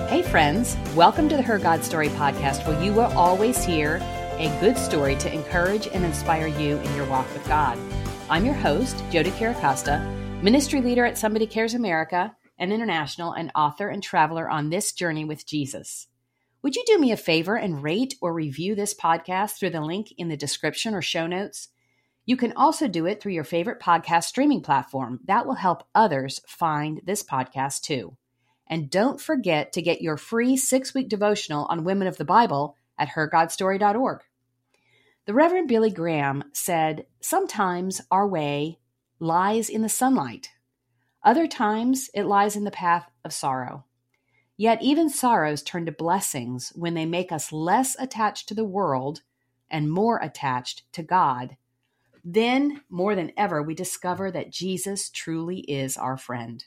Hey friends, welcome to the Her God Story podcast, where you will always hear a good story to encourage and inspire you in your walk with God. I'm your host, Jody Caracosta, ministry leader at Somebody Cares America and International, and author and traveler on this journey with Jesus. Would you do me a favor and rate or review this podcast through the link in the description or show notes? You can also do it through your favorite podcast streaming platform. That will help others find this podcast too. And don't forget to get your free 6-week devotional on women of the Bible at hergodstory.org. The Reverend Billy Graham said, "Sometimes our way lies in the sunlight. Other times it lies in the path of sorrow. Yet even sorrows turn to blessings when they make us less attached to the world and more attached to God. Then, more than ever, we discover that Jesus truly is our friend."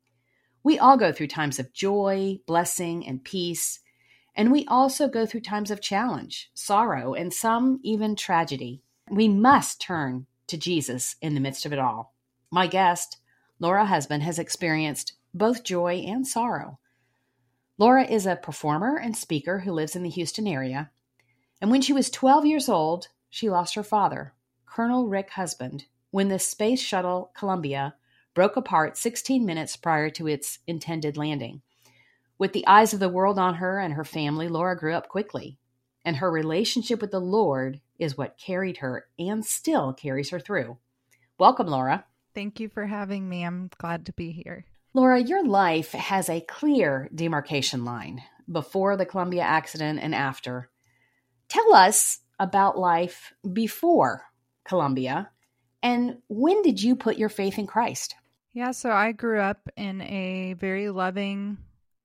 We all go through times of joy, blessing, and peace, and we also go through times of challenge, sorrow, and some even tragedy. We must turn to Jesus in the midst of it all. My guest, Laura Husband, has experienced both joy and sorrow. Laura is a performer and speaker who lives in the Houston area, and when she was 12 years old, she lost her father, Colonel Rick Husband, when the Space Shuttle Columbia broke apart 16 minutes prior to its intended landing. With the eyes of the world on her and her family, Laura grew up quickly, and her relationship with the Lord is what carried her and still carries her through. Welcome, Laura. Thank you for having me. I'm glad to be here. Laura, your life has a clear demarcation line before the Columbia accident and after. Tell us about life before Columbia, and when did you put your faith in Christ? Yeah, so I grew up in a very loving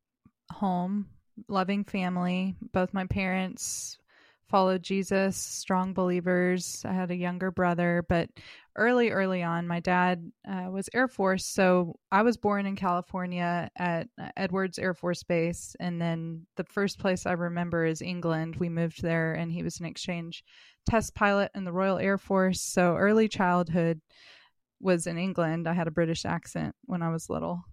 home, loving family. Both my parents followed Jesus, strong believers. I had a younger brother, but early on, my dad was Air Force. So I was born in California at Edwards Air Force Base. And then the first place I remember is England. We moved there, and he was an exchange test pilot in the Royal Air Force. So early childhood was in England. I had a British accent when I was little.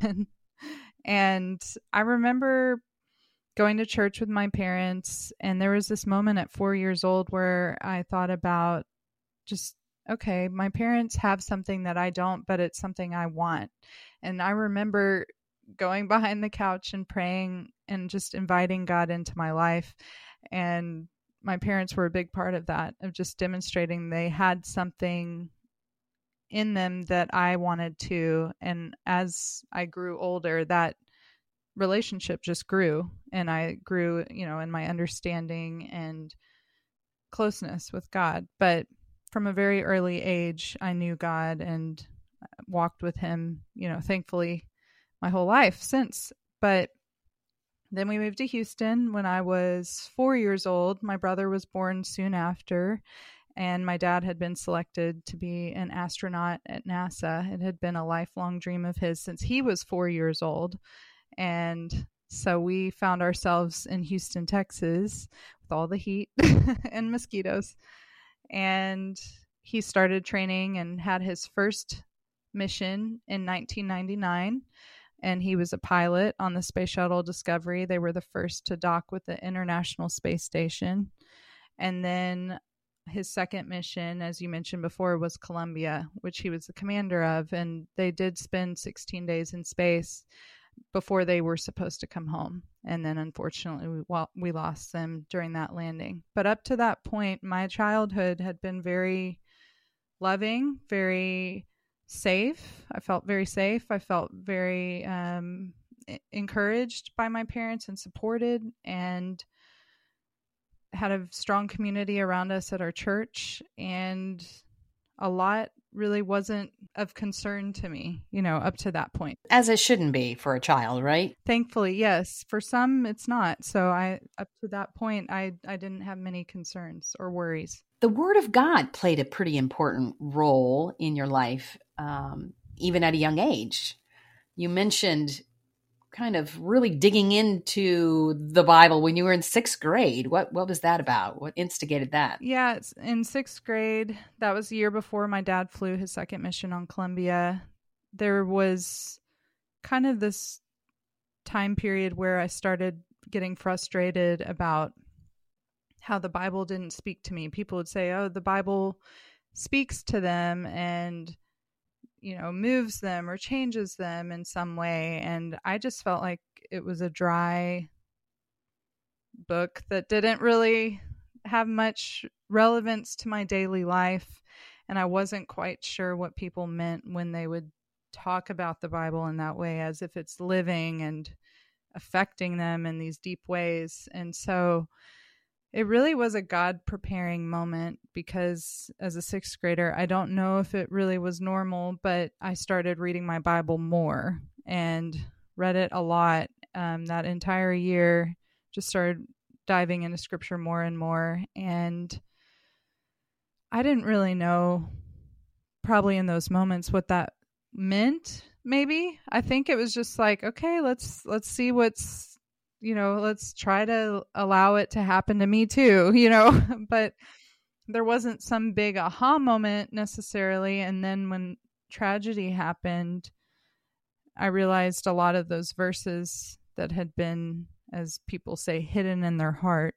And I remember going to church with my parents, and there was this moment at 4 years old where I thought about just, okay, my parents have something that I don't, but it's something I want. And I remember going behind the couch and praying and just inviting God into my life. And my parents were a big part of that, of just demonstrating they had something in them that I wanted to. And as I grew older, that relationship just grew, and I grew, in my understanding and closeness with God. But from a very early age, I knew God and walked with him, thankfully my whole life since. But then we moved to Houston when I was 4 years old. My brother was born soon after, and my dad had been selected to be an astronaut at NASA. It had been a lifelong dream of his since he was 4 years old. And so we found ourselves in Houston, Texas, with all the heat and mosquitoes. And he started training and had his first mission in 1999. And he was a pilot on the Space Shuttle Discovery. They were the first to dock with the International Space Station. And then his second mission, as you mentioned before, was Columbia, which he was the commander of. And they did spend 16 days in space before they were supposed to come home. And then unfortunately, we lost them during that landing. But up to that point, my childhood had been very loving, very safe. I felt very safe. I felt very encouraged by my parents and supported, and had a strong community around us at our church, and a lot really wasn't of concern to me, up to that point. As it shouldn't be for a child, right? Thankfully, yes. For some, it's not. So up to that point, I didn't have many concerns or worries. The Word of God played a pretty important role in your life, even at a young age. You mentioned kind of really digging into the Bible when you were in 6th grade. What was that about? What instigated that? Yeah, it's in 6th grade. That was the year before my dad flew his second mission on Columbia. There was kind of this time period where I started getting frustrated about how the Bible didn't speak to me. People would say, oh, the Bible speaks to them and, moves them or changes them in some way. And I just felt like it was a dry book that didn't really have much relevance to my daily life. And I wasn't quite sure what people meant when they would talk about the Bible in that way, as if it's living and affecting them in these deep ways. And so it really was a God preparing moment, because as a sixth grader, I don't know if it really was normal, but I started reading my Bible more and read it a lot. That entire year, just started diving into scripture more and more. And I didn't really know probably in those moments what that meant. Maybe I think it was just like, okay, let's see what's, let's try to allow it to happen to me too, but there wasn't some big aha moment necessarily. And then when tragedy happened, I realized a lot of those verses that had been, as people say, hidden in their heart,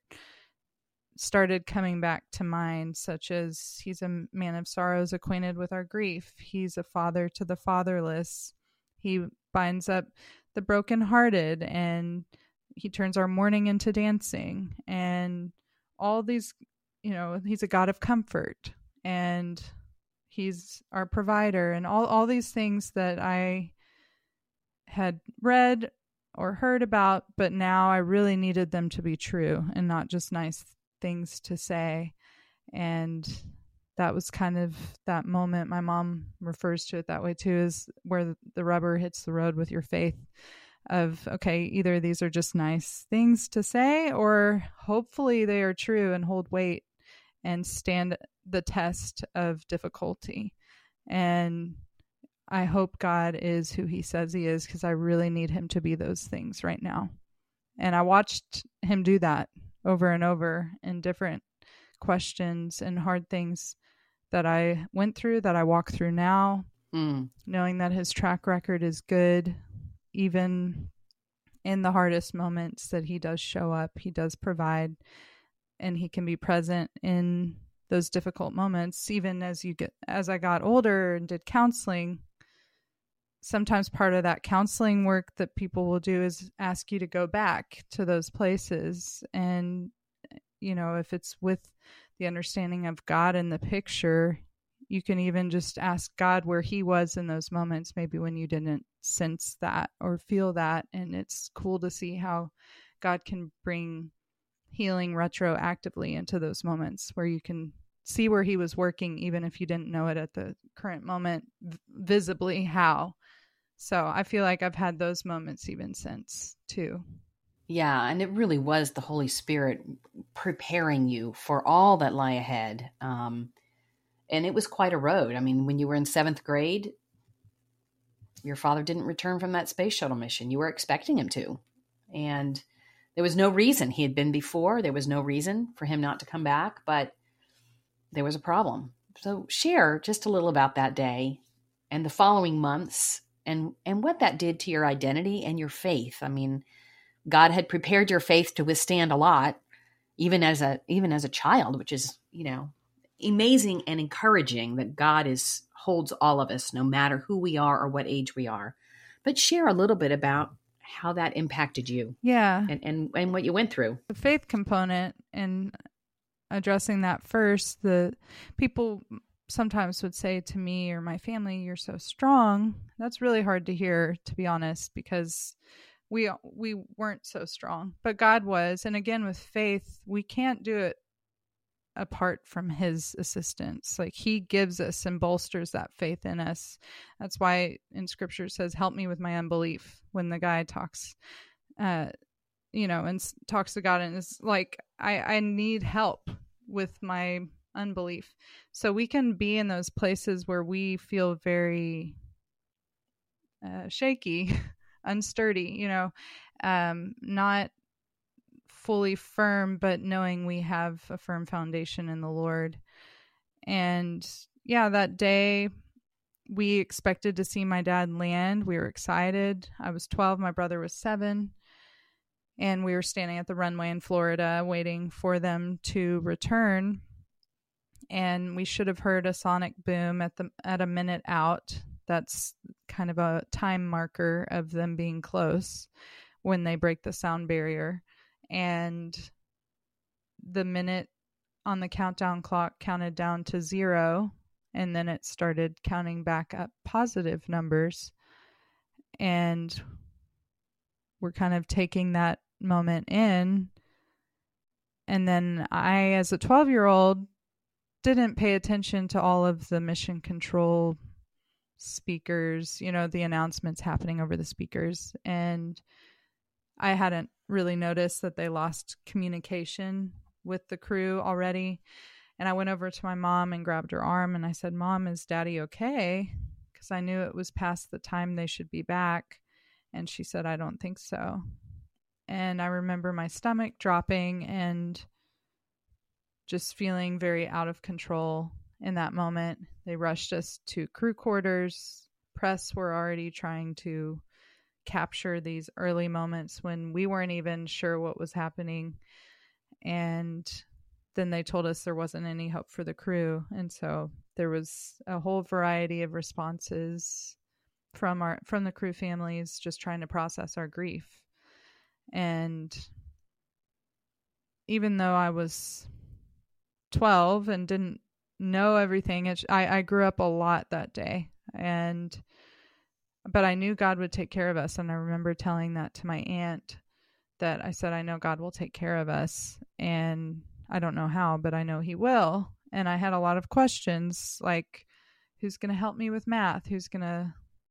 started coming back to mind, such as he's a man of sorrows, acquainted with our grief. He's a father to the fatherless. He binds up the brokenhearted, and he turns our mourning into dancing. And all these, he's a God of comfort, and he's our provider, and all these things that I had read or heard about, but now I really needed them to be true and not just nice things to say. And that was kind of that moment. My mom refers to it that way too, is where the rubber hits the road with your faith of, okay, either these are just nice things to say, or hopefully they are true and hold weight and stand the test of difficulty. And I hope God is who he says he is, because I really need him to be those things right now. And I watched him do that over and over in different questions and hard things that I went through, that I walk through now, knowing that his track record is good, even in the hardest moments, that he does show up, he does provide, and he can be present in those difficult moments. Even as I got older and did counseling, sometimes part of that counseling work that people will do is ask you to go back to those places. And, if it's with the understanding of God in the picture, you can even just ask God where he was in those moments, maybe when you didn't sense that or feel that. And it's cool to see how God can bring healing retroactively into those moments, where you can see where he was working, even if you didn't know it at the current moment, visibly how. So I feel like I've had those moments even since too. Yeah, and it really was the Holy Spirit preparing you for all that lie ahead. And it was quite a road. I mean, when you were in 7th grade, your father didn't return from that space shuttle mission. You were expecting him to. And there was no reason. He had been before. There was no reason for him not to come back, but there was a problem. So share just a little about that day and the following months, and what that did to your identity and your faith. I mean, God had prepared your faith to withstand a lot, even as a child, which is, amazing and encouraging that God holds all of us, no matter who we are or what age we are. But share a little bit about how that impacted you. Yeah. And what you went through. The faith component, and addressing that first, the people sometimes would say to me or my family, "You're so strong." That's really hard to hear, to be honest, because we weren't so strong, but God was. And again, with faith, we can't do it apart from his assistance. Like, he gives us and bolsters that faith in us. That's why in scripture it says, "Help me with my unbelief," when the guy talks, and talks to God and is like, I need help with my unbelief. So we can be in those places where we feel very shaky, unsturdy, not fully firm, but knowing we have a firm foundation in the Lord. And yeah, that day we expected to see my dad land. We were excited. I was 12. My brother was 7. And we were standing at the runway in Florida waiting for them to return. And we should have heard a sonic boom at a minute out. That's kind of a time marker of them being close when they break the sound barrier. And the minute on the countdown clock counted down to 0, and then it started counting back up positive numbers. And we're kind of taking that moment in. And then I, as a 12-year-old, didn't pay attention to all of the mission control speakers, the announcements happening over the speakers. And I hadn't really noticed that they lost communication with the crew already. And I went over to my mom and grabbed her arm and I said, "Mom, is Daddy okay?" Because I knew it was past the time they should be back. And she said, "I don't think so." And I remember my stomach dropping and just feeling very out of control in that moment. They rushed us to crew quarters. Press were already trying to capture these early moments when we weren't even sure what was happening. And then they told us there wasn't any hope for the crew. And so there was a whole variety of responses from the crew families just trying to process our grief. And even though I was 12 and didn't know everything, I grew up a lot that day. But I knew God would take care of us. And I remember telling that to my aunt, that I said, "I know God will take care of us. And I don't know how, but I know he will." And I had a lot of questions like, who's going to help me with math? Who's going to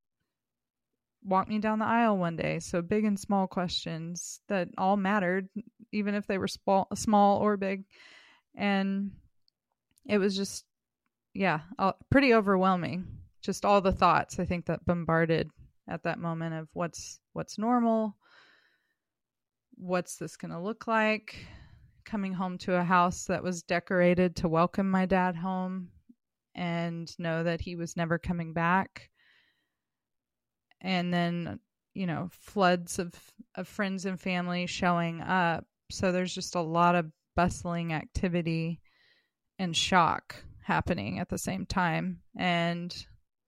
walk me down the aisle one day? So big and small questions that all mattered, even if they were small or big. And it was just, pretty overwhelming. Just all the thoughts, I think, that bombarded at that moment of what's normal, what's this going to look like, coming home to a house that was decorated to welcome my dad home and know that he was never coming back. And then, floods of friends and family showing up. So there's just a lot of bustling activity and shock happening at the same time. And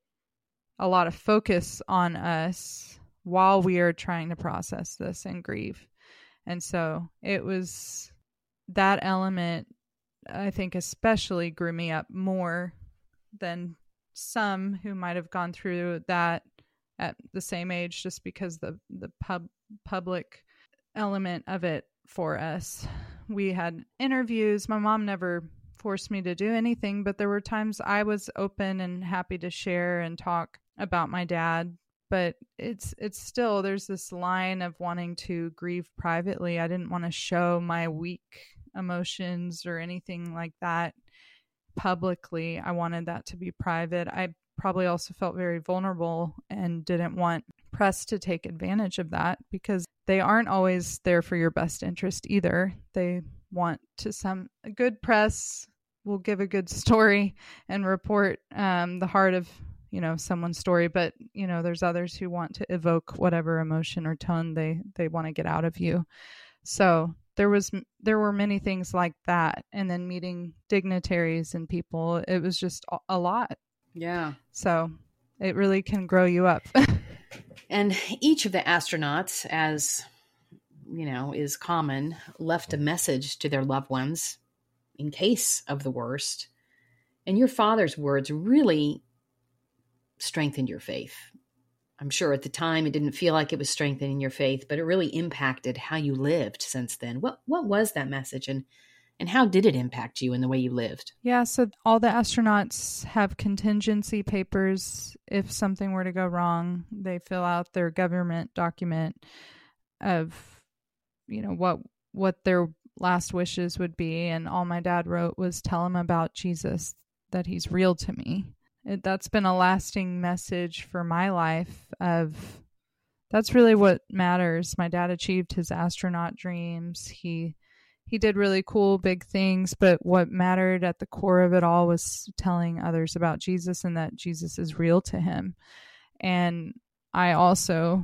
a lot of focus on us while we are trying to process this and grieve. And so it was that element, I think, especially grew me up more than some who might have gone through that at the same age, just because the public element of it for us. We had interviews. My mom never forced me to do anything, but there were times I was open and happy to share and talk about my dad. But it's still, there's this line of wanting to grieve privately. I didn't want to show my weak emotions or anything like that publicly. I wanted that to be private. I probably also felt very vulnerable and didn't want press to take advantage of that, because they aren't always there for your best interest either. They want to good press will give a good story and report the heart of someone's story, but there's others who want to evoke whatever emotion or tone they want to get out of you. So there were many things like that, and then meeting dignitaries and people. It was just a lot. Yeah. So it really can grow you up. And each of the astronauts, as is common, left a message to their loved ones in case of the worst. And your father's words really strengthened your faith. I'm sure at the time it didn't feel like it was strengthening your faith, but it really impacted how you lived since then. What was that message, and how did it impact you in the way you lived? Yeah, so all the astronauts have contingency papers. If something were to go wrong, they fill out their government document of, what their last wishes would be. And all my dad wrote was, "Tell him about Jesus, that he's real to me." That's been a lasting message for my life of that's really what matters. My dad achieved his astronaut dreams. He he did really cool, big things, but what mattered at the core of it all was telling others about Jesus and that Jesus is real to him. And I also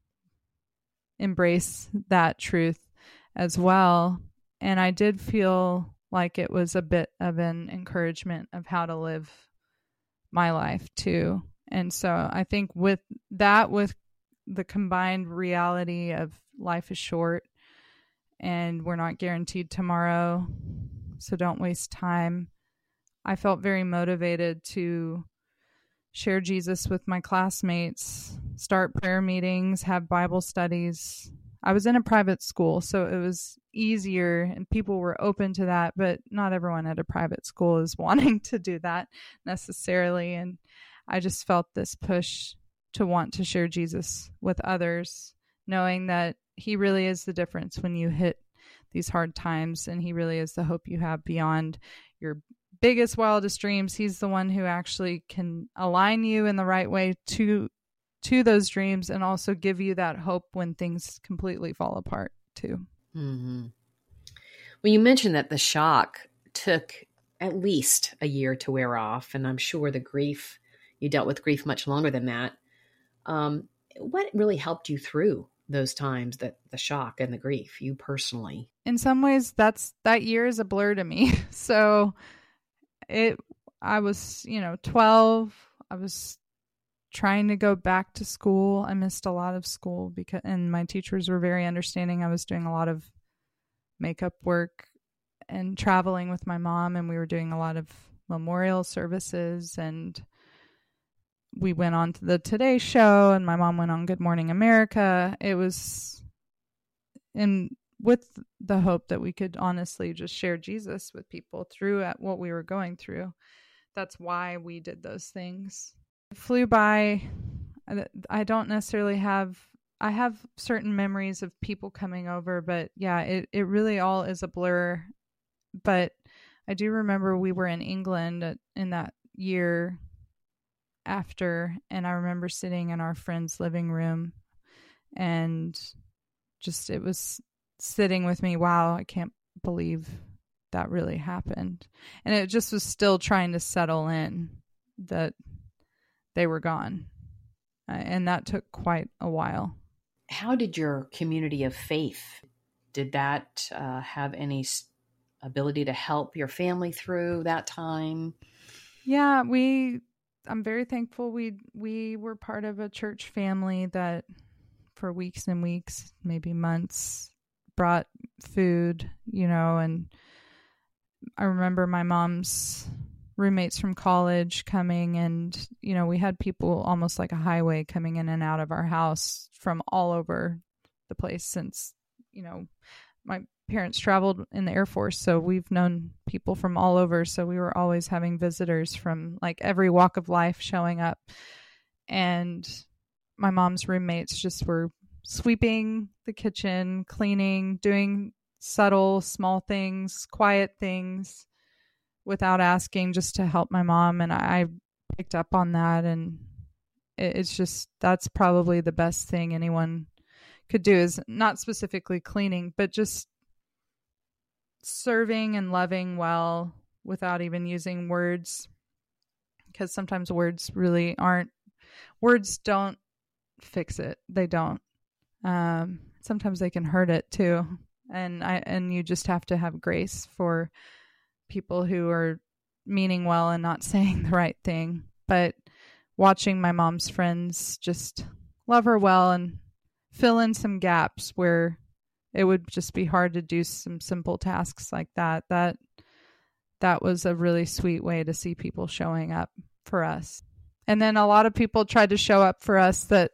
embrace that truth as well. And I did feel like it was a bit of an encouragement of how to live my life too. And so I think with the combined reality of life is short and we're not guaranteed tomorrow, so don't waste time, I felt very motivated to share Jesus with my classmates, start prayer meetings, have Bible studies. I was in a private school, so it was easier and people were open to that, but not everyone at a private school is wanting to do that necessarily. And I just felt this push to want to share Jesus with others, knowing that he really is the difference when you hit these hard times, and he really is the hope you have beyond your biggest, wildest dreams. He's the one who actually can align you in the right way to those dreams and also give you that hope when things completely fall apart too. Mm-hmm. Well, you mentioned that the shock took at least a year to wear off, and I'm sure you dealt with grief much longer than that. What really helped you through those times, the shock and the grief, you personally? In some ways, that year is a blur to me. So I was, 12. I was trying to go back to school. I missed a lot of school and my teachers were very understanding. I was doing a lot of makeup work and traveling with my mom, and we were doing a lot of memorial services, and we went on to the Today Show, and my mom went on Good Morning America. It was with the hope that we could honestly just share Jesus with people through at what we were going through. That's why we did those things. It flew by. I don't necessarily I have certain memories of people coming over, but yeah, it really all is a blur. But I do remember we were in England in that year after, and I remember sitting in our friend's living room, and just it was sitting with me, wow, I can't believe that really happened. And it just was still trying to settle in that they were gone. And that took quite a while. How did your community of faith, did that have any ability to help your family through that time? Yeah, I'm very thankful we were part of a church family that for weeks and weeks, maybe months, brought food, and I remember my mom's roommates from college coming, and, we had people almost like a highway coming in and out of our house from all over the place since, my parents traveled in the Air Force, so we've known people from all over. So we were always having visitors from like every walk of life showing up. And my mom's roommates just were sweeping the kitchen, cleaning, doing subtle, small things, quiet things without asking, just to help my mom. And I picked up on that. And it's just, that's probably the best thing anyone could do, is not specifically cleaning, but just serving and loving well without even using words, because sometimes words don't fix it. They don't. Sometimes they can hurt it too. And you just have to have grace for people who are meaning well and not saying the right thing. But watching my mom's friends just love her well and fill in some gaps where it would just be hard to do some simple tasks like that. That was a really sweet way to see people showing up for us. And then a lot of people tried to show up for us that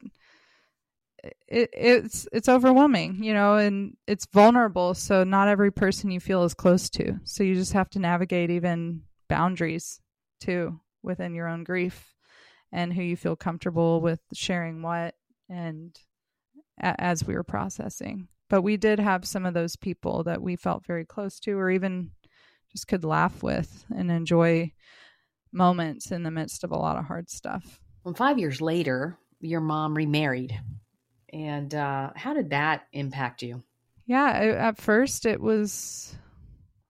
it's overwhelming, and it's vulnerable. So not every person you feel is close to. So you just have to navigate even boundaries too within your own grief and who you feel comfortable with sharing what, and as we were processing. But we did have some of those people that we felt very close to, or even just could laugh with and enjoy moments in the midst of a lot of hard stuff. Well, 5 years later, your mom remarried. And how did that impact you? Yeah, at first it was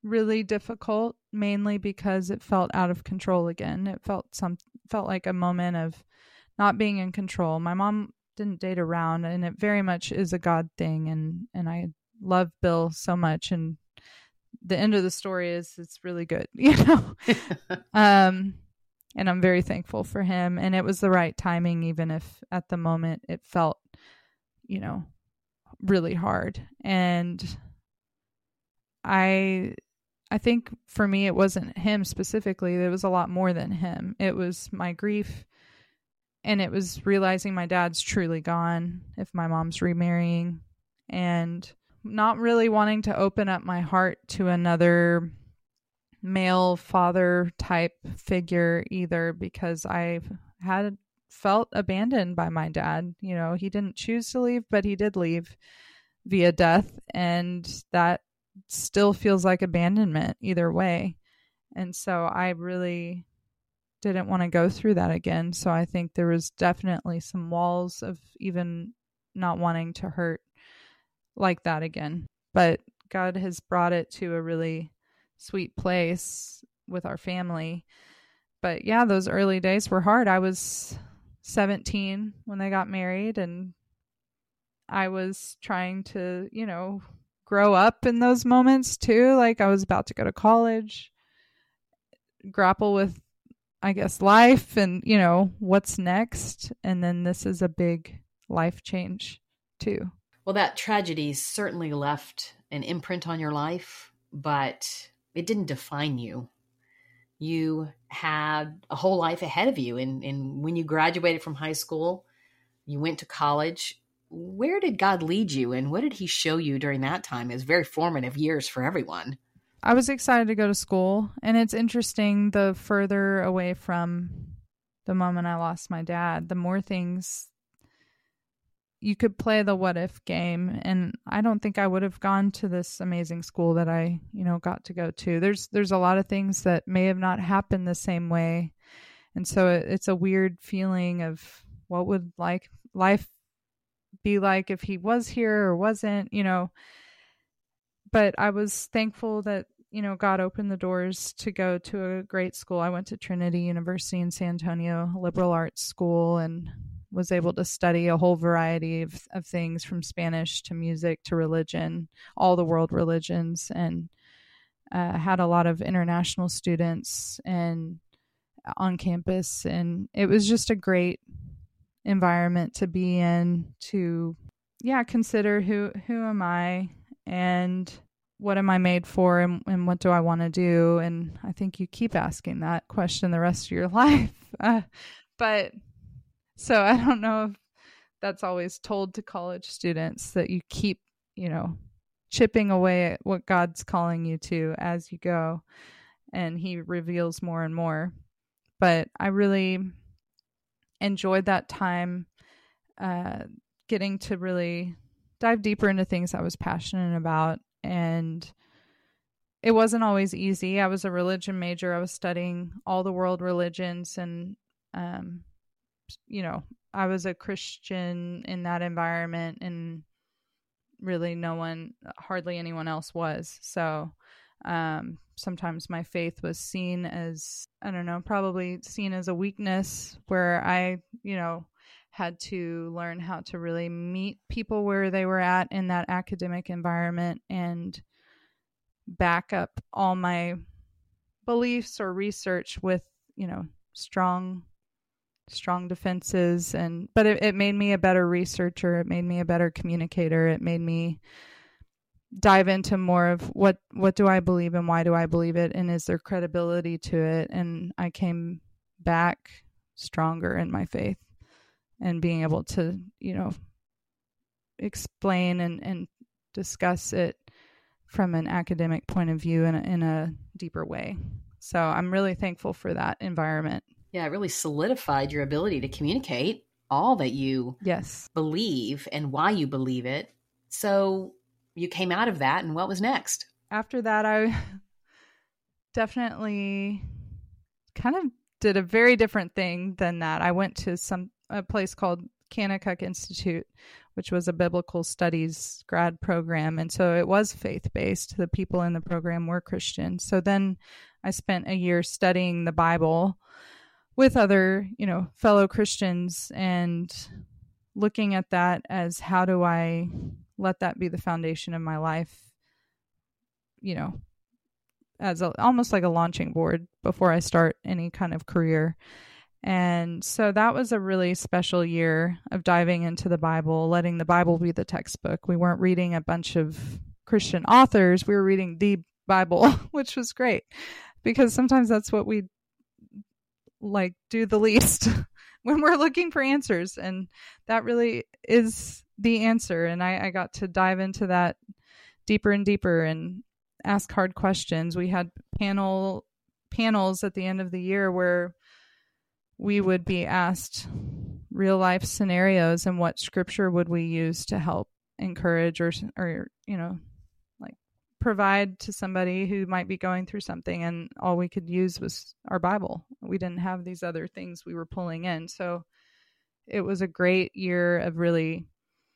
really difficult, mainly because it felt out of control again. It felt like a moment of not being in control. My mom didn't date around, and it very much is a God thing, and I love Bill so much, and the end of the story is it's really good, and I'm very thankful for him, and it was the right timing, even if at the moment it felt, really hard. And I think for me, it wasn't him specifically. It was a lot more than him. It was my grief, and it was realizing my dad's truly gone if my mom's remarrying, and not really wanting to open up my heart to another male father type figure either, because I had felt abandoned by my dad. He didn't choose to leave, but he did leave via death, and that still feels like abandonment either way. And so I really didn't want to go through that again. So I think there was definitely some walls of even not wanting to hurt like that again. But God has brought it to a really sweet place with our family. But yeah, those early days were hard. I was 17 when they got married, and I was trying to, grow up in those moments too. Like I was about to go to college, grapple with, I guess, life and, what's next. And then this is a big life change too. Well, that tragedy certainly left an imprint on your life, but it didn't define you. You had a whole life ahead of you. And when you graduated from high school, you went to college. Where did God lead you, and what did he show you during that time? It was very formative years for everyone. I was excited to go to school, and it's interesting, the further away from the moment I lost my dad, the more things you could play the what if game. And I don't think I would have gone to this amazing school that I, got to go to. There's a lot of things that may have not happened the same way. And so it's a weird feeling of what would life be like if he was here or wasn't, but I was thankful that, God opened the doors to go to a great school. I went to Trinity University in San Antonio, a liberal arts school, and was able to study a whole variety of things, from Spanish to music to religion, all the world religions, and had a lot of international students and on campus. And it was just a great environment to be in, to consider who am I and what am I made for, and what do I want to do. And I think you keep asking that question the rest of your life. But so I don't know if that's always told to college students, that you keep, chipping away at what God's calling you to as you go, and he reveals more and more. But I really enjoyed that time, getting to really dive deeper into things I was passionate about. And it wasn't always easy. I was a religion major. I was studying all the world religions, and I was a Christian in that environment, and really hardly anyone else was. So sometimes my faith was seen as, probably seen as a weakness, where I, had to learn how to really meet people where they were at in that academic environment, and back up all my beliefs or research with, strong defenses. But it made me a better researcher. It made me a better communicator. It made me dive into more of what do I believe and why do I believe it, and is there credibility to it. And I came back stronger in my faith, and being able to, explain and discuss it from an academic point of view in a deeper way. So I'm really thankful for that environment. Yeah, it really solidified your ability to communicate all that you believe and why you believe it. So you came out of that, and what was next? After that, I definitely kind of did a very different thing than that. I went to a place called Kanakuk Institute, which was a biblical studies grad program. And so it was faith-based. The people in the program were Christian. So then I spent a year studying the Bible with other, fellow Christians and looking at that as, how do I let that be the foundation of my life, as almost like a launching board before I start any kind of career. And so that was a really special year of diving into the Bible, letting the Bible be the textbook. We weren't reading a bunch of Christian authors. We were reading the Bible, which was great because sometimes that's what we do the least when we're looking for answers. And that really is the answer. And I got to dive into that deeper and deeper and ask hard questions. We had panels at the end of the year where we would be asked real life scenarios and what scripture would we use to help encourage or provide to somebody who might be going through something, and all we could use was our Bible. We didn't have these other things we were pulling in. So it was a great year of really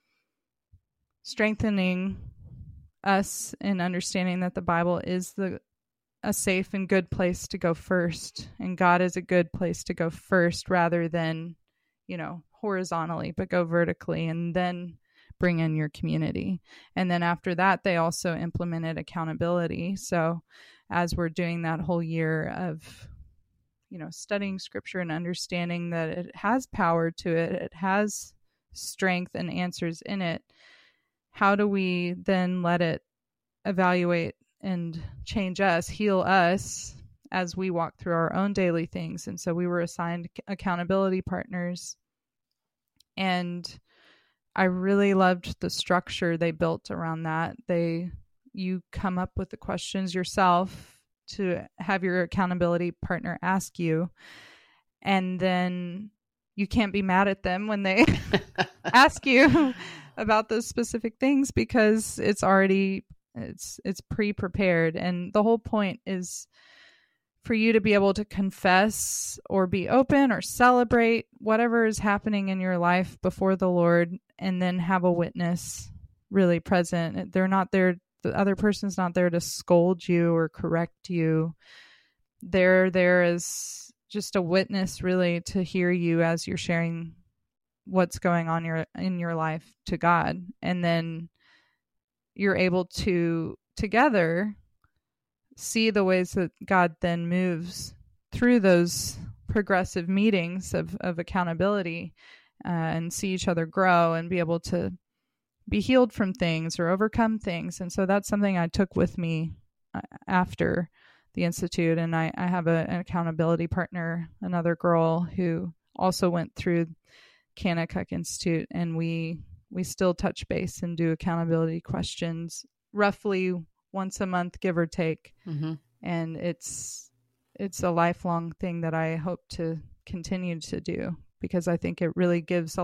strengthening us in understanding that the Bible is a safe and good place to go first, and God is a good place to go first rather than, horizontally, but go vertically and then bring in your community. And then after that, they also implemented accountability. So as we're doing that whole year of, studying scripture and understanding that it has power to it, it has strength and answers in it, how do we then let it evaluate and change us, heal us as we walk through our own daily things? And so we were assigned accountability partners. And I really loved the structure they built around that. You come up with the questions yourself to have your accountability partner ask you. And then you can't be mad at them when they ask you about those specific things because it's already it's pre-prepared. And the whole point is for you to be able to confess or be open or celebrate whatever is happening in your life before the Lord, and then have a witness really present. They're not there. The other person's not there to scold you or correct you. They're there as just a witness, really, to hear you as you're sharing what's going on in your life to God. And then you're able to together see the ways that God then moves through those progressive meetings of accountability, and see each other grow and be able to be healed from things or overcome things. And so that's something I took with me after the Institute. And I have an accountability partner, another girl who also went through Kanakuk Institute, and we still touch base and do accountability questions roughly once a month, give or take. Mm-hmm. And it's a lifelong thing that I hope to continue to do, because I think it really gives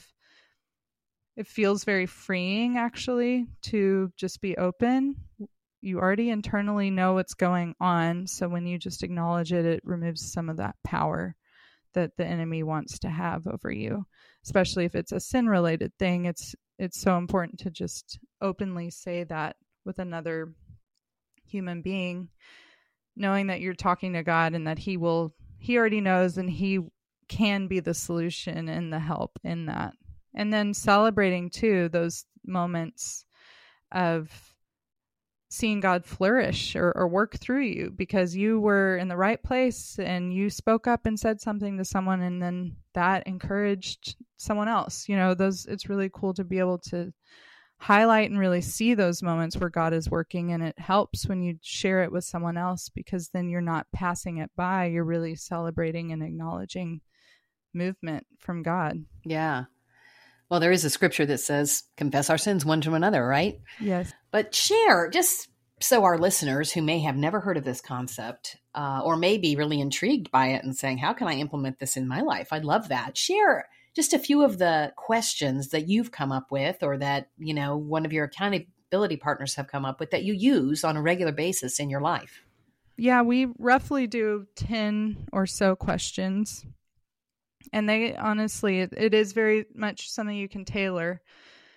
it feels very freeing, actually, to just be open. You already internally know what's going on. So when you just acknowledge it, it removes some of that power that the enemy wants to have over you, especially if it's a sin-related thing. It's so important to just openly say that with another human being, knowing that you're talking to God and that he already knows, and he can be the solution and the help in that. And then celebrating too those moments of seeing God flourish or work through you because you were in the right place and you spoke up and said something to someone, and then that encouraged someone else. It's really cool to be able to highlight and really see those moments where God is working, and it helps when you share it with someone else, because then you're not passing it by. You're really celebrating and acknowledging movement from God. Yeah. Well, there is a scripture that says, confess our sins one to another, right? Yes. But share, just so our listeners who may have never heard of this concept or may be really intrigued by it and saying, how can I implement this in my life? I'd love that. Share just a few of the questions that you've come up with, or that, one of your accountability partners have come up with, that you use on a regular basis in your life. Yeah, we roughly do 10 or so questions. And they honestly, it is very much something you can tailor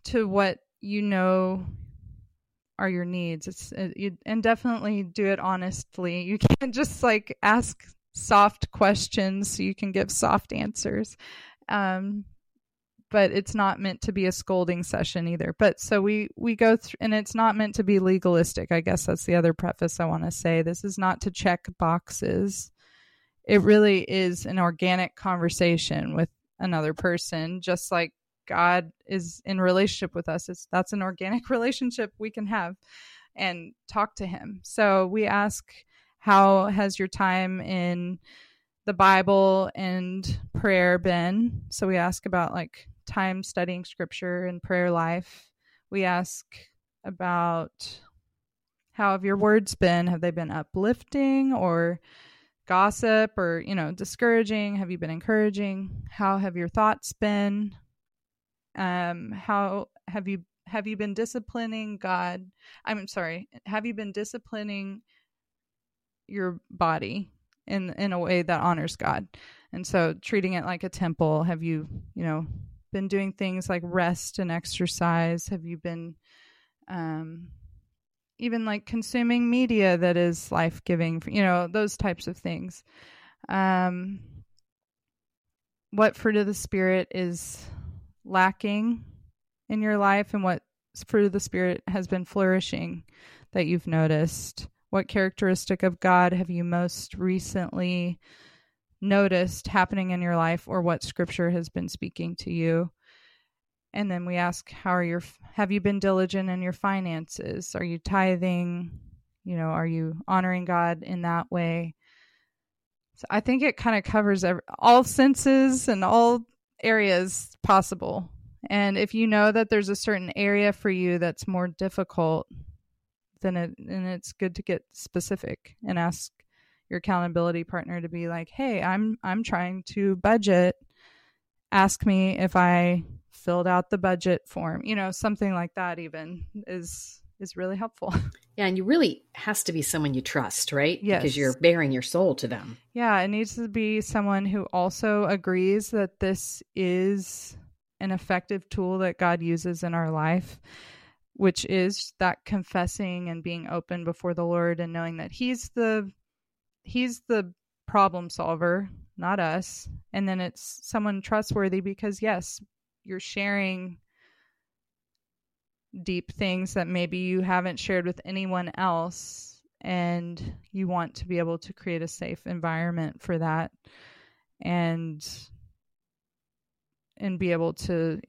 to what you know are your needs. And definitely do it honestly. You can't just like ask soft questions so you can give soft answers. But it's not meant to be a scolding session either. But so we go through, and it's not meant to be legalistic. I guess that's the other preface I want to say. This is not to check boxes. It really is an organic conversation with another person, just like God is in relationship with us. That's an organic relationship we can have and talk to him. So we ask, how has your time in the Bible and prayer been? So we ask about like time studying scripture and prayer life. We ask about, how have your words been? Have they been uplifting or gossip or, discouraging? Have you been encouraging? How have your thoughts been? How have you been disciplining God? I'm sorry. Have you been disciplining your body in a way that honors God? And so treating it like a temple. Have you, been doing things like rest and exercise? Have you been even like consuming media that is life-giving, those types of things? What fruit of the Spirit is lacking in your life, and what fruit of the Spirit has been flourishing that you've noticed? What characteristic of God have you most recently noticed happening in your life, or what scripture has been speaking to you? And then we ask, have you been diligent in your finances? Are you tithing? Are you honoring God in that way? So I think it kind of covers all senses and all areas possible. And if you know that there's a certain area for you that's more difficult, then it's good to get specific and ask your accountability partner to be like, hey, I'm trying to budget. Ask me if I filled out the budget form. Something like that even is really helpful. Yeah, and you really has to be someone you trust, right? Yes. Because you're bearing your soul to them. Yeah, it needs to be someone who also agrees that this is an effective tool that God uses in our life, which is that confessing and being open before the Lord and knowing that He's the problem solver, not us. And then it's someone trustworthy because, yes, you're sharing deep things that maybe you haven't shared with anyone else, and you want to be able to create a safe environment for that and be able to,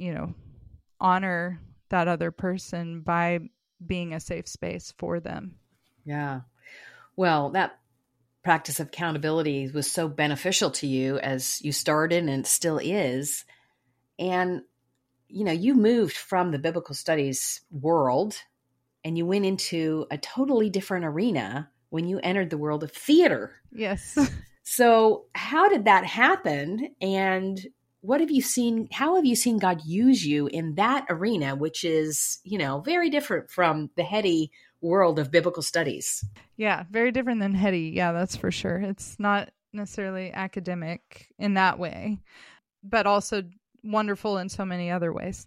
honor that other person by being a safe space for them. Yeah. Well, that practice of accountability was so beneficial to you as you started, and still is. And, you moved from the biblical studies world and you went into a totally different arena when you entered the world of theater. Yes. So how did that happen? And what have you seen? How have you seen God use you in that arena, which is, very different from the heady world of biblical studies? Yeah, very different than heady. Yeah, that's for sure. It's not necessarily academic in that way, but also wonderful in so many other ways.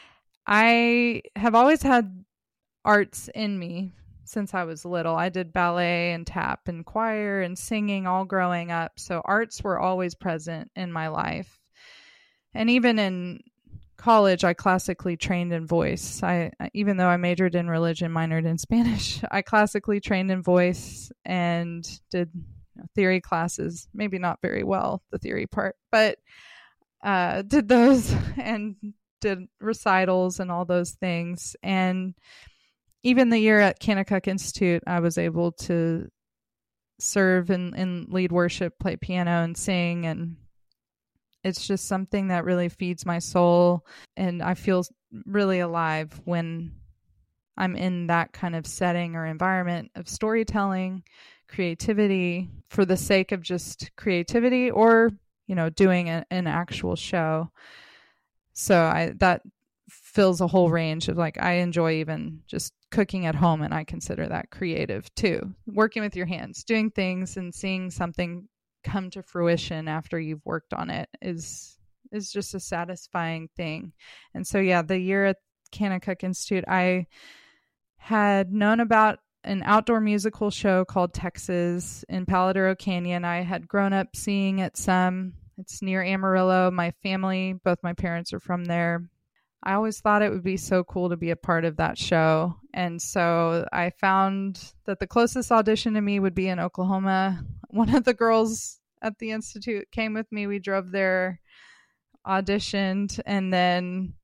I have always had arts in me since I was little. I did ballet and tap and choir and singing all growing up. So arts were always present in my life. And even in college, I classically trained in voice. Even though I majored in religion, minored in Spanish, I classically trained in voice and did theory classes. Maybe not very well, the theory part, but did those and did recitals and all those things. And even the year at Kanakuk Institute, I was able to serve and lead worship, play piano and sing. And it's just something that really feeds my soul. And I feel really alive when I'm in that kind of setting or environment of storytelling, creativity for the sake of just creativity, or, doing an actual show. So that fills a whole range of I enjoy even just cooking at home, and I consider that creative too. Working with your hands, doing things and seeing something come to fruition after you've worked on it is just a satisfying thing. And so, yeah, the year at Kanakuk Institute, I had known about an outdoor musical show called Texas in Paladaro Canyon. I had grown up seeing it some. It's near Amarillo. My family, both my parents are from there. I always thought it would be so cool to be a part of that show. And so I found that the closest audition to me would be in Oklahoma. One of the girls at the Institute came with me. We drove there, auditioned, and then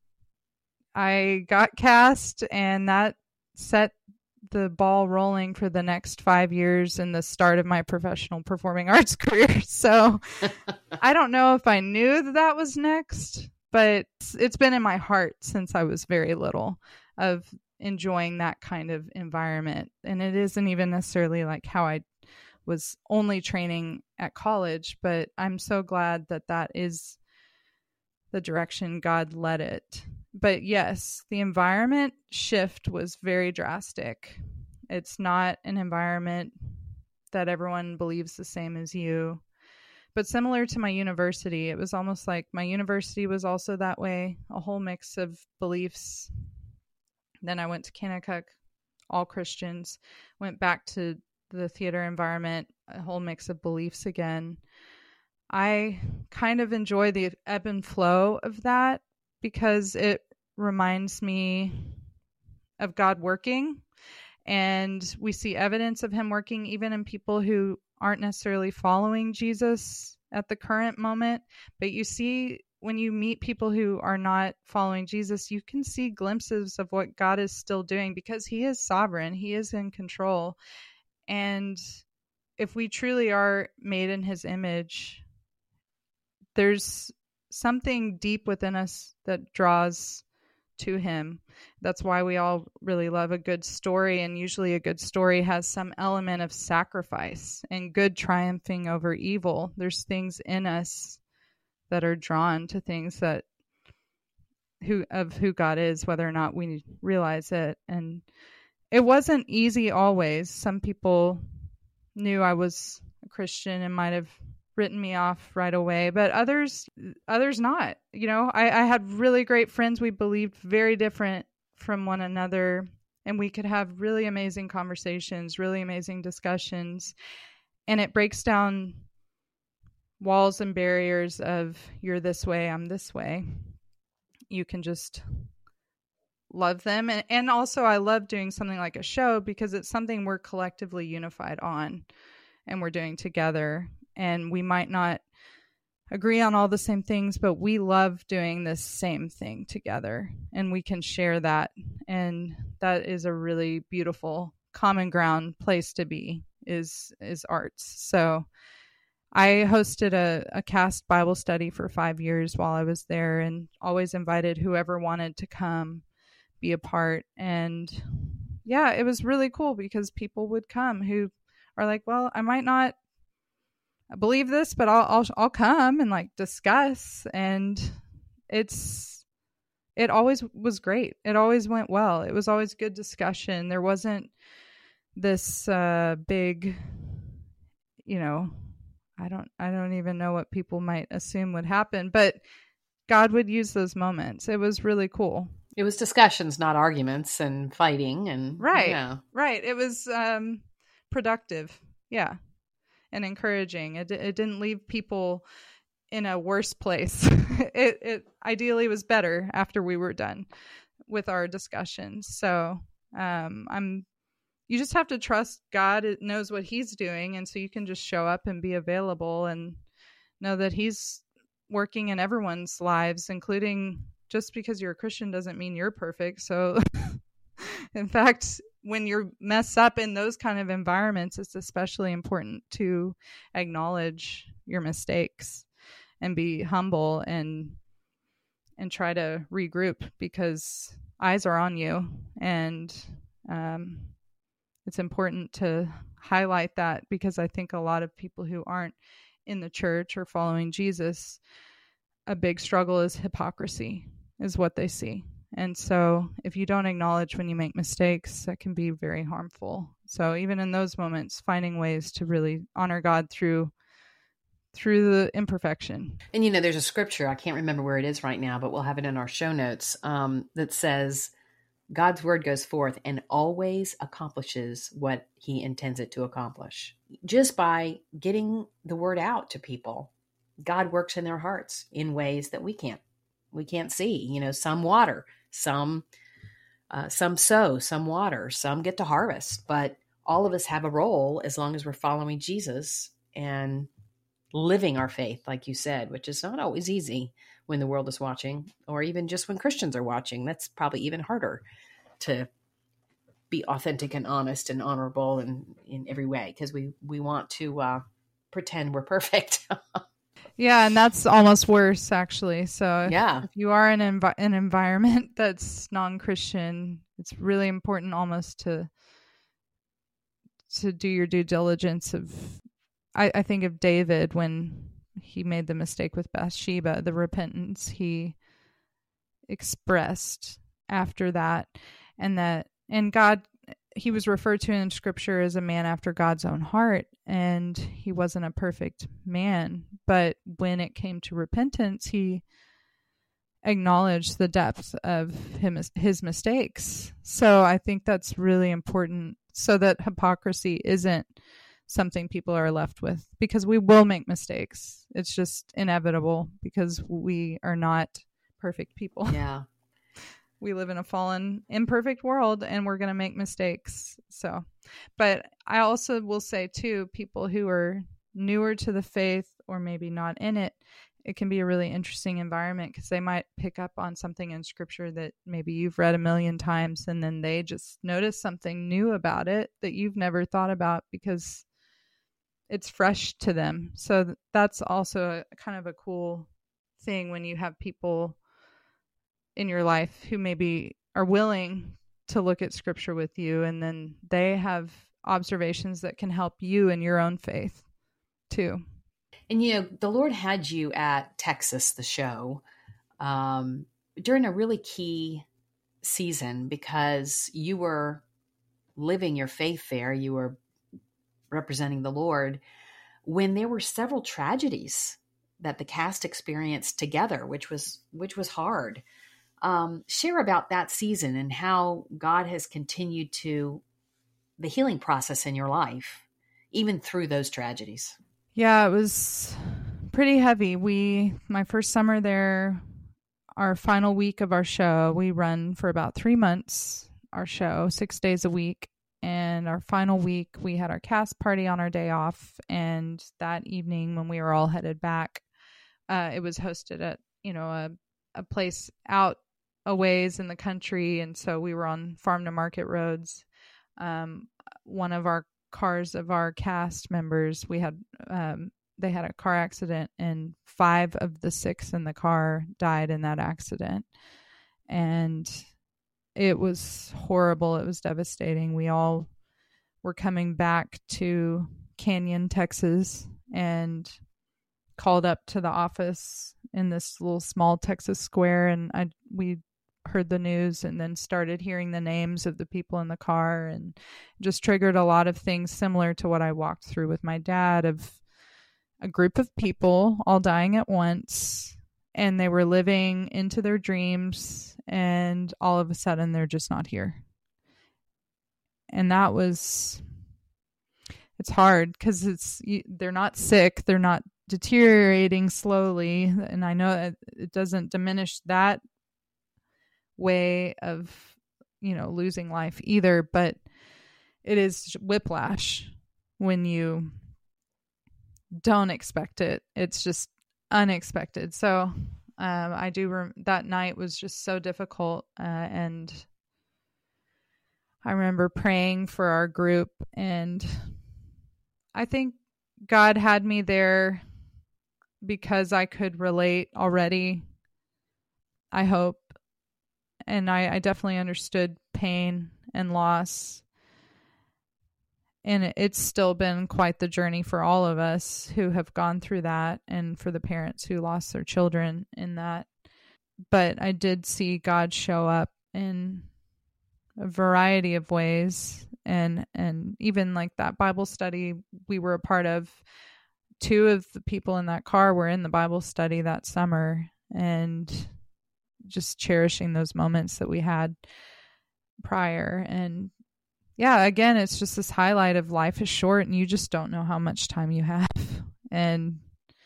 I got cast, and that set the ball rolling for the next 5 years and the start of my professional performing arts career. So I don't know if I knew that was next, but it's been in my heart since I was very little, of enjoying that kind of environment. And it isn't even necessarily like how I was only training at college, but I'm so glad that that is the direction God led it. But yes, the environment shift was very drastic. It's not an environment that everyone believes the same as you. But similar to my university, it was almost like my university was also that way, a whole mix of beliefs. Then I went to Kanakuk, all Christians, went back to the theater environment, a whole mix of beliefs again. I kind of enjoy the ebb and flow of that because it reminds me of God working, and we see evidence of him working even in people who aren't necessarily following Jesus at the current moment. But you see, when you meet people who are not following Jesus, you can see glimpses of what God is still doing because he is sovereign. He is in control. And if we truly are made in his image, there's something deep within us that draws to him. That's why we all really love a good story, and usually a good story has some element of sacrifice and good triumphing over evil. There's things in us that are drawn to things that who God is, whether or not we realize it. And it wasn't easy always. Some people knew I was a Christian and might have written me off right away, but others not. You know, I had really great friends. We believed very different from one another, and we could have really amazing conversations, really amazing discussions, and it breaks down walls and barriers of you're this way, I'm this way. You can just love them. And also I love doing something like a show because it's something we're collectively unified on and we're doing together. And we might not agree on all the same things, but we love doing this same thing together, and we can share that. And that is a really beautiful common ground place to be, is arts. So I hosted a cast Bible study for 5 years while I was there, and always invited whoever wanted to come be a part. And yeah, it was really cool because people would come who are like, well, I might not believe this, but I'll come and like discuss. And it always was great. It always went well. It was always good discussion. There wasn't this big, you know, I don't even know what people might assume would happen, but God would use those moments. It was really cool. It was discussions, not arguments and fighting. And right. Yeah. Right. It was productive. Yeah. And encouraging. It didn't leave people in a worse place. It ideally was better after we were done with our discussions. So you just have to trust God knows what he's doing. And so you can just show up and be available and know that he's working in everyone's lives, including, just because you're a Christian doesn't mean you're perfect. So in fact, when you mess up in those kind of environments, it's especially important to acknowledge your mistakes and be humble and try to regroup, because eyes are on you. And it's important to highlight that, because I think a lot of people who aren't in the church or following Jesus, a big struggle is hypocrisy, is what they see. And so if you don't acknowledge when you make mistakes, that can be very harmful. So even in those moments, finding ways to really honor God through the imperfection. And, you know, there's a scripture, I can't remember where it is right now, but we'll have it in our show notes, that says, God's word goes forth and always accomplishes what he intends it to accomplish. Just by getting the word out to people, God works in their hearts in ways that we can't see. Some water, some sow, some water, some get to harvest, but all of us have a role as long as we're following Jesus and living our faith, like you said, which is not always easy when the world is watching, or even just when Christians are watching. That's probably even harder to be authentic and honest and honorable and in every way, because we want to pretend we're perfect. Yeah, and that's almost worse, actually. So Yeah. if you are in an environment that's non-Christian, it's really important almost to do your due diligence of, I think of David when he made the mistake with Bathsheba, the repentance he expressed after that, and God, he was referred to in scripture as a man after God's own heart, and he wasn't a perfect man, but when it came to repentance, he acknowledged the depth of his mistakes. So I think that's really important, so that hypocrisy isn't something people are left with, because we will make mistakes. It's just inevitable, because we are not perfect people. Yeah. We live in a fallen, imperfect world, and we're going to make mistakes. So, but I also will say too, people who are newer to the faith or maybe not in it, it can be a really interesting environment, because they might pick up on something in scripture that maybe you've read a million times, and then they just notice something new about it that you've never thought about because it's fresh to them. So that's also kind of a cool thing when you have people in your life who maybe are willing to look at scripture with you, and then they have observations that can help you in your own faith too. And the Lord had you at Texas, the show, during a really key season, because you were living your faith there. You were representing the Lord when there were several tragedies that the cast experienced together, which was hard. Share about that season and how God has continued the healing process in your life, even through those tragedies. Yeah, it was pretty heavy. My first summer there, our final week of our show, we run for about 3 months, our show, 6 days a week. And our final week, we had our cast party on our day off. And that evening when we were all headed back, it was hosted at, a place out a ways in the country. And so we were on farm to market roads. One of our cars of our cast members, they had a car accident, and 5 of the 6 in the car died in that accident. And it was horrible. It was devastating. We all were coming back to Canyon, Texas, and called up to the office in this little small Texas square, and we heard the news and then started hearing the names of the people in the car, and just triggered a lot of things similar to what I walked through with my dad, of a group of people all dying at once, and they were living into their dreams, and all of a sudden they're just not here. And it's hard, because they're not sick, they're not deteriorating slowly, and I know it doesn't diminish that way of losing life either, but it is whiplash when you don't expect it. It's just unexpected. So I do that night was just so difficult, and I remember praying for our group, and I think God had me there because I could relate already, I hope. And I definitely understood pain and loss. And it's still been quite the journey for all of us who have gone through that, and for the parents who lost their children in that. But I did see God show up in a variety of ways. And even like that Bible study we were a part of, 2 of the people in that car were in the Bible study that summer, and just cherishing those moments that we had. prior. And yeah, again, it's just this highlight of life is short and you just don't know how much time you have. And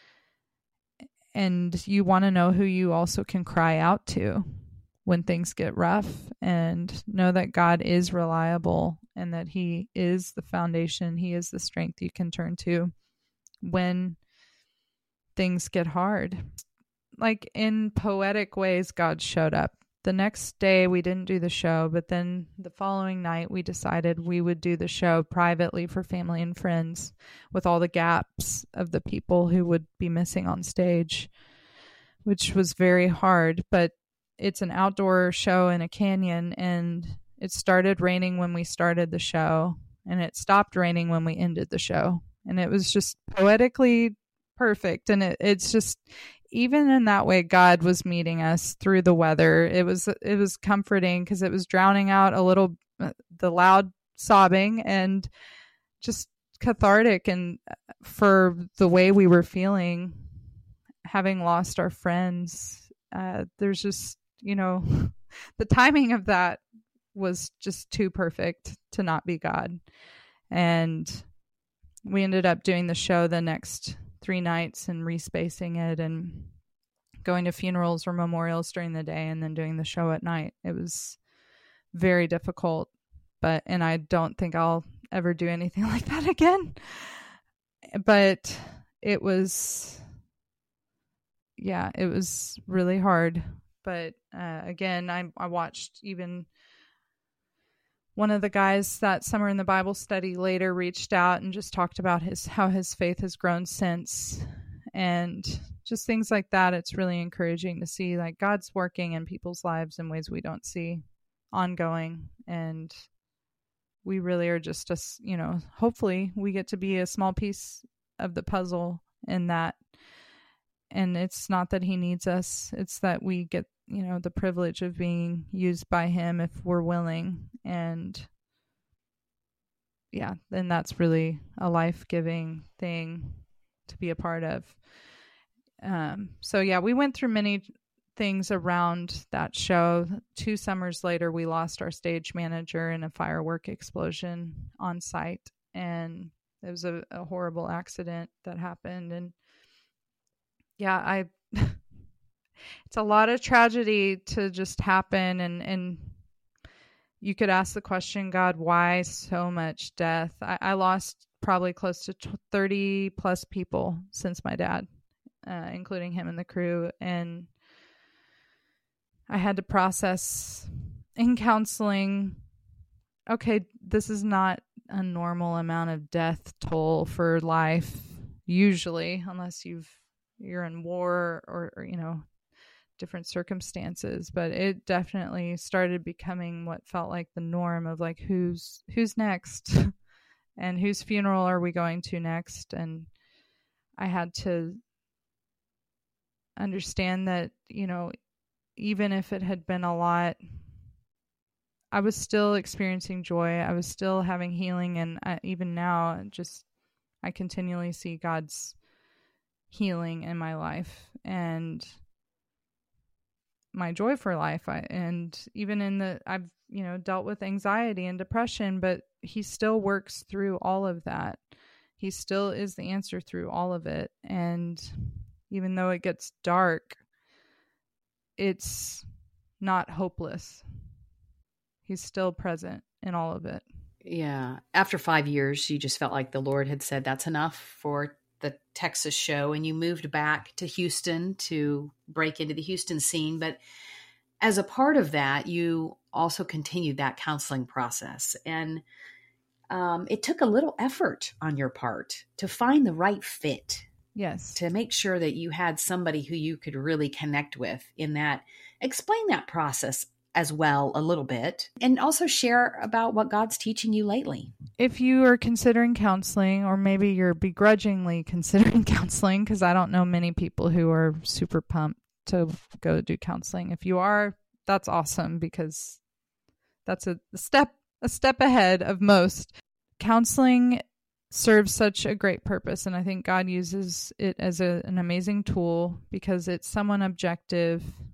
you want to know who you also can cry out to when things get rough, and know that God is reliable and that he is the foundation. He is the strength you can turn to when things get hard. Like in poetic ways, God showed up. The next day we didn't do the show, but then the following night we decided we would do the show privately for family and friends, with all the gaps of the people who would be missing on stage, which was very hard. But it's an outdoor show in a canyon, and it started raining when we started the show, and it stopped raining when we ended the show. And it was just poetically perfect. And it's just, even in that way, God was meeting us through the weather. It was comforting because it was drowning out a little the loud sobbing, and just cathartic. And for the way we were feeling, having lost our friends, there's just, the timing of that was just too perfect to not be God. And we ended up doing the show the next 3 nights and respacing it and going to funerals or memorials during the day and then doing the show at night. It was very difficult, and I don't think I'll ever do anything like that again. But it was really hard. But again, I watched, even one of the guys that summer in the Bible study later reached out and just talked about how his faith has grown since, and just things like that. It's really encouraging to see like God's working in people's lives in ways we don't see ongoing. And we really are just hopefully we get to be a small piece of the puzzle in that. And it's not that he needs us. It's that we get, the privilege of being used by him if we're willing. And yeah, then that's really a life-giving thing to be a part of. So yeah, we went through many things around that show. 2 summers later, we lost our stage manager in a firework explosion on site. And it was a horrible accident that happened. And yeah, it's a lot of tragedy to just happen. And you could ask the question, God, why so much death? I lost probably close to 30 plus people since my dad, including him and the crew. And I had to process in counseling, okay, this is not a normal amount of death toll for life, usually, unless you're in war or different circumstances. But it definitely started becoming what felt like the norm of like, who's next and whose funeral are we going to next? And I had to understand that, even if it had been a lot, I was still experiencing joy. I was still having healing. And even now, I continually see God's healing in my life and my joy for life. And even I've, dealt with anxiety and depression, but he still works through all of that. He still is the answer through all of it. And even though it gets dark, it's not hopeless. He's still present in all of it. Yeah. After 5 years, you just felt like the Lord had said, that's enough for the Texas show. And you moved back to Houston to break into the Houston scene. But as a part of that, you also continued that counseling process. And it took a little effort on your part to find the right fit. Yes. To make sure that you had somebody who you could really connect with in that. Explain that process as well a little bit, and also share about what God's teaching you lately. If you are considering counseling, or maybe you're begrudgingly considering counseling, because I don't know many people who are super pumped to go do counseling. If you are, that's awesome, because that's a step ahead of most. Counseling serves such a great purpose, and I think God uses it as an amazing tool, because it's someone objective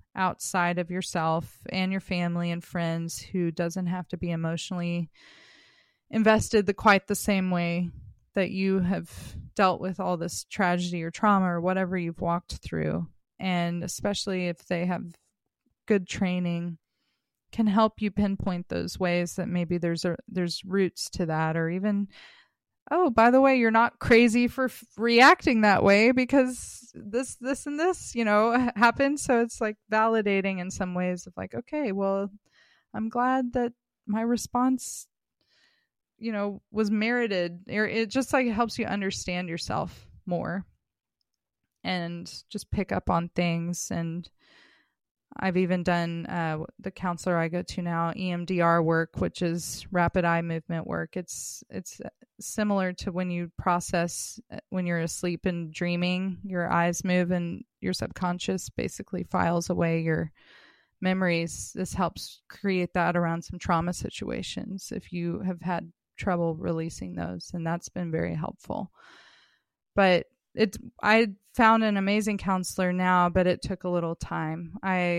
outside of yourself and your family and friends who doesn't have to be emotionally invested quite the same way that you have dealt with all this tragedy or trauma or whatever you've walked through. And especially if they have good training, can help you pinpoint those ways that maybe there's roots to that, or even, oh, by the way, you're not crazy for reacting that way because this and this, happened. So it's like validating in some ways of like, okay, well, I'm glad that my response, was merited. It just like helps you understand yourself more and just pick up on things. And I've even done the counselor I go to now, EMDR work, which is rapid eye movement work. It's similar to when you process when you're asleep and dreaming, your eyes move and your subconscious basically files away your memories. This helps create that around some trauma situations if you have had trouble releasing those, and that's been very helpful. But I found an amazing counselor now, but it took a little time.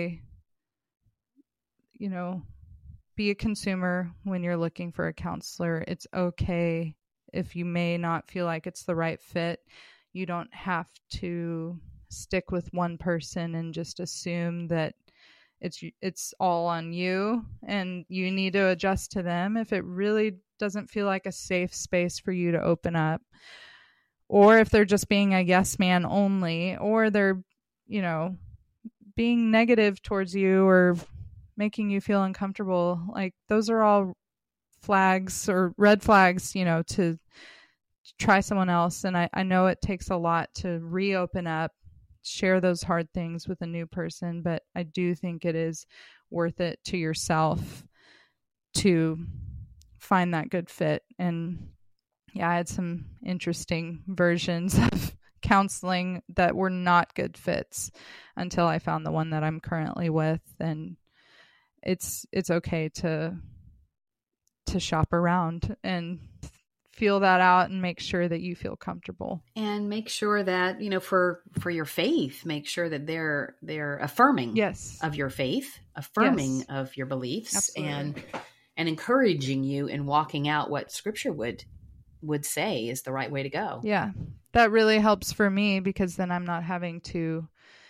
Be a consumer when you're looking for a counselor. It's okay if you may not feel like it's the right fit. You don't have to stick with one person and just assume that it's all on you and you need to adjust to them if it really doesn't feel like a safe space for you to open up. Or if they're just being a yes man only, or they're, being negative towards you or making you feel uncomfortable. Like those are all flags or red flags, to try someone else. And I know it takes a lot to reopen up, share those hard things with a new person, but I do think it is worth it to yourself to find that good fit. And yeah, I had some interesting versions of counseling that were not good fits until I found the one that I'm currently with. And it's okay to shop around and feel that out and make sure that you feel comfortable. And make sure that, for your faith, make sure that they're affirming of your faith, affirming of your beliefs. Absolutely. and encouraging you in walking out what Scripture would say is the right way to go. Yeah, that really helps for me because then I'm not having to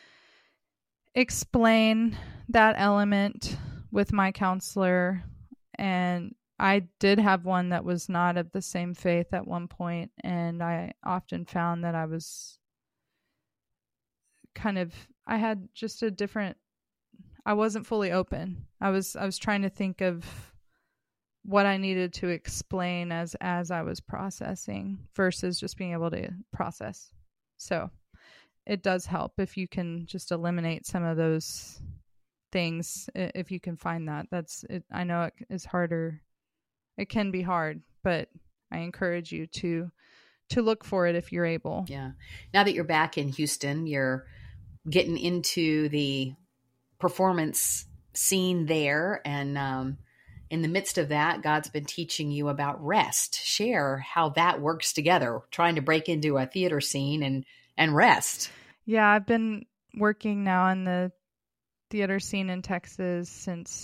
explain that element with my counselor. And I did have one that was not of the same faith at one point, and I often found that I was I had just I wasn't fully open. I was trying to think of what I needed to explain as I was processing versus just being able to process. So it does help if you can just eliminate some of those things. If you can find that, that's it. I know it is harder. It can be hard, but I encourage you to look for it if you're able. Yeah. Now that you're back in Houston, you're getting into the performance scene there, and in the midst of that, God's been teaching you about rest. Share how that works together, trying to break into a theater scene and rest. Yeah, I've been working now in the theater scene in Texas since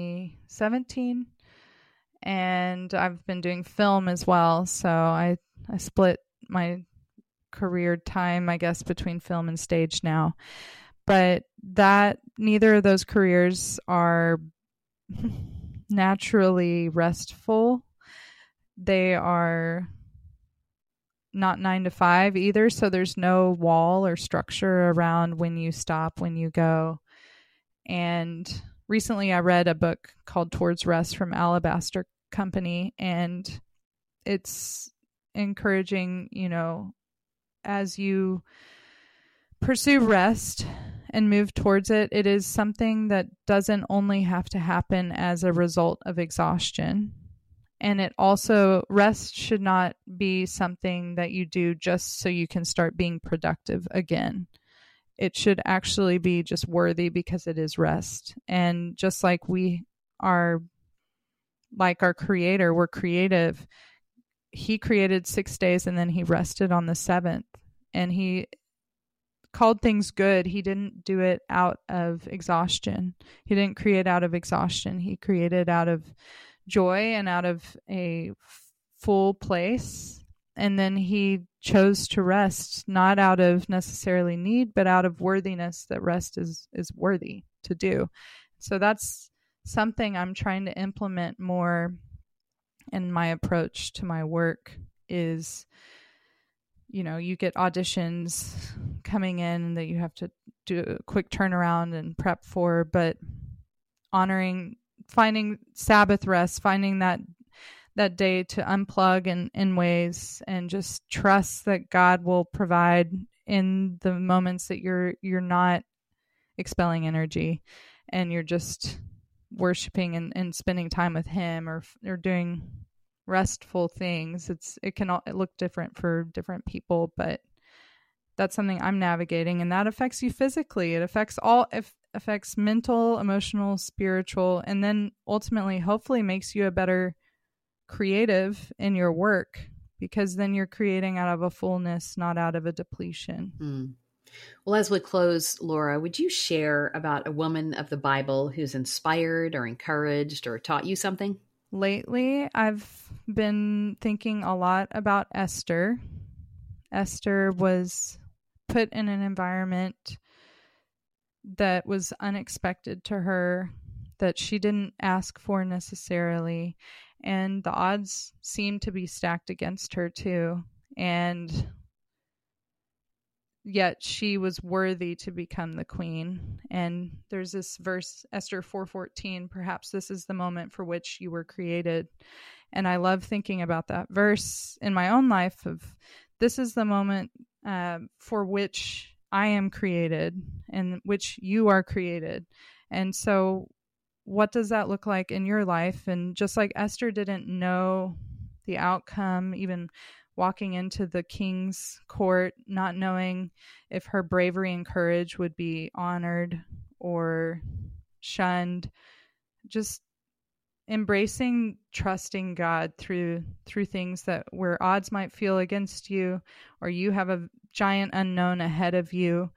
2017, and I've been doing film as well. So I split my career time, I guess, between film and stage now. But neither of those careers are naturally restful. They are not 9 to 5 either. So there's no wall or structure around when you stop, when you go. And recently I read a book called Towards Rest from Alabaster Company, and it's encouraging, as you pursue rest and move towards it, it is something that doesn't only have to happen as a result of exhaustion. And rest should not be something that you do just so you can start being productive again. It should actually be just worthy because it is rest. And just like we are, like our Creator, we're creative. He created 6 days and then he rested on the seventh. And he called things good, he didn't do it out of exhaustion. He didn't create out of exhaustion. He created out of joy and out of a full place. And then he chose to rest, not out of necessarily need, but out of worthiness, that rest is worthy to do. So that's something I'm trying to implement more in my approach to my work is, you get auditions coming in that you have to do a quick turnaround and prep for, but finding Sabbath rest, finding that day to unplug in ways and just trust that God will provide in the moments that you're not expelling energy and you're just worshiping and spending time with him or doing restful things. It can look different for different people, but that's something I'm navigating, and that affects you physically. It affects mental, emotional, spiritual, and then ultimately hopefully makes you a better creative in your work, because then you're creating out of a fullness, not out of a depletion. Well, as we close, Laura, would you share about a woman of the Bible who's inspired or encouraged or taught you something? Lately, I've been thinking a lot about Esther. Esther was put in an environment that was unexpected to her, that she didn't ask for necessarily, and the odds seemed to be stacked against her too. And yet she was worthy to become the queen. And there's this verse, Esther 4:14, perhaps this is the moment for which you were created. And I love thinking about that verse in my own life of this is the moment for which I am created and which you are created. And so what does that look like in your life? And just like Esther didn't know the outcome, even walking into the king's court, not knowing if her bravery and courage would be honored or shunned, just embracing, trusting God through things where odds might feel against you, or you have a giant unknown ahead of you,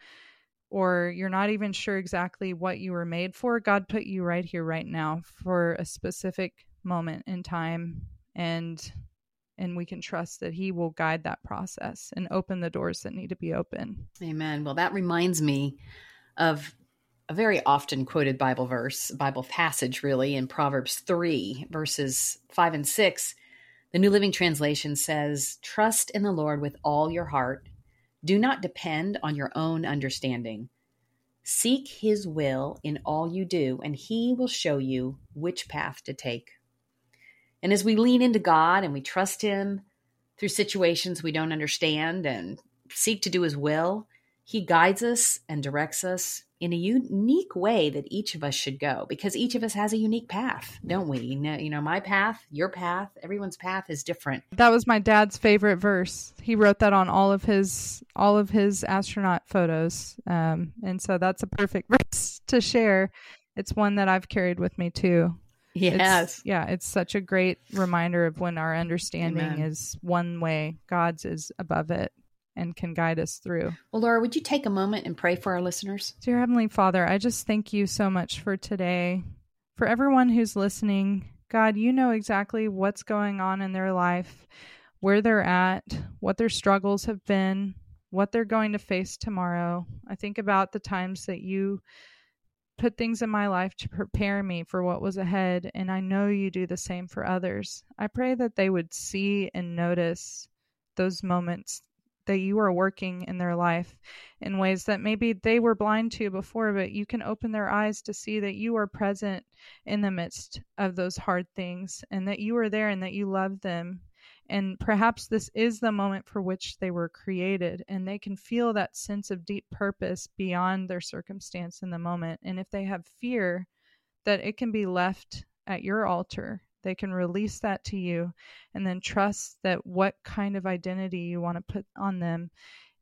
or you're not even sure exactly what you were made for. God put you right here, right now, for a specific moment in time, and we can trust that he will guide that process and open the doors that need to be open. Amen. Well, that reminds me of a very often quoted Bible passage, really, in Proverbs 3, verses 5 and 6. The New Living Translation says, "Trust in the Lord with all your heart. Do not depend on your own understanding. Seek his will in all you do, and he will show you which path to take." And as we lean into God and we trust him through situations we don't understand and seek to do his will, he guides us and directs us in a unique way that each of us should go, because each of us has a unique path, don't we? You know, my path, your path, everyone's path is different. That was my dad's favorite verse. He wrote that on all of his astronaut photos. And so that's a perfect verse to share. It's one that I've carried with me too. Yes. It's such a great reminder of when our understanding Amen. is one way, God's is above it and can guide us through. Well, Laura, would you take a moment and pray for our listeners? Dear Heavenly Father, I just thank you so much for today. For everyone who's listening, God, you know exactly what's going on in their life, where they're at, what their struggles have been, what they're going to face tomorrow. I think about the times that you put things in my life to prepare me for what was ahead, and I know you do the same for others. I pray that they would see and notice those moments that you are working in their life in ways that maybe they were blind to before, but you can open their eyes to see that you are present in the midst of those hard things, and that you are there and that you love them. And perhaps this is the moment for which they were created, and they can feel that sense of deep purpose beyond their circumstance in the moment. And if they have fear, that it can be left at your altar. They can release that to you and then trust that what kind of identity you want to put on them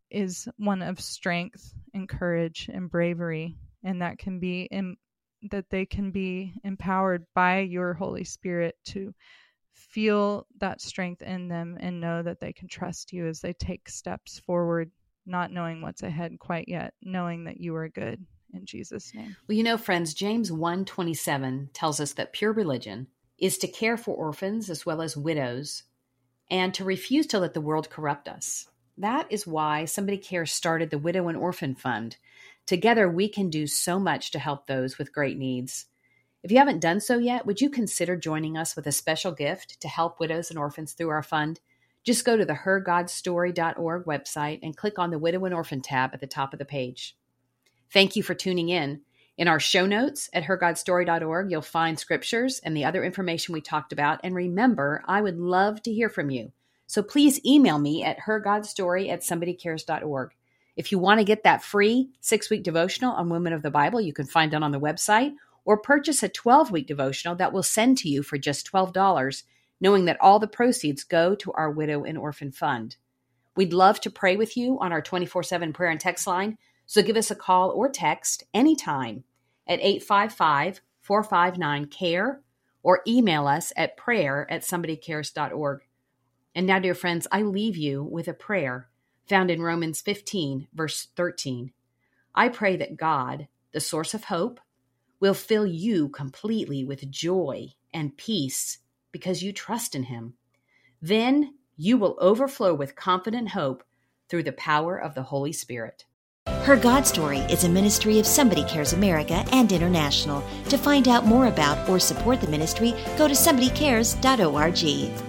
is one of strength and courage and bravery, and that can be that they can be empowered by your Holy Spirit to feel that strength in them and know that they can trust you as they take steps forward not knowing what's ahead quite yet, knowing that you are good. In Jesus' name. Well, friends, James 1:27 tells us that pure religion is to care for orphans as well as widows and to refuse to let the world corrupt us. That is why Somebody Cares started the Widow and Orphan Fund. Together, we can do so much to help those with great needs. If you haven't done so yet, would you consider joining us with a special gift to help widows and orphans through our fund? Just go to the hergodstory.org website and click on the Widow and Orphan tab at the top of the page. Thank you for tuning in. In our show notes at hergodstory.org, you'll find scriptures and the other information we talked about. And remember, I would love to hear from you. So please email me at hergodstory@somebodycares.org. If you want to get that free 6-week devotional on Women of the Bible, you can find it on the website, or purchase a 12-week devotional that we'll send to you for just $12, knowing that all the proceeds go to our Widow and Orphan Fund. We'd love to pray with you on our 24/7 prayer and text line. So give us a call or text anytime at 855-459-CARE or email us at prayer@somebodycares.org. And now, dear friends, I leave you with a prayer found in Romans 15, verse 13. I pray that God, the source of hope, will fill you completely with joy and peace because you trust in Him. Then you will overflow with confident hope through the power of the Holy Spirit. Her God Story is a ministry of Somebody Cares America and International. To find out more about or support the ministry, go to somebodycares.org.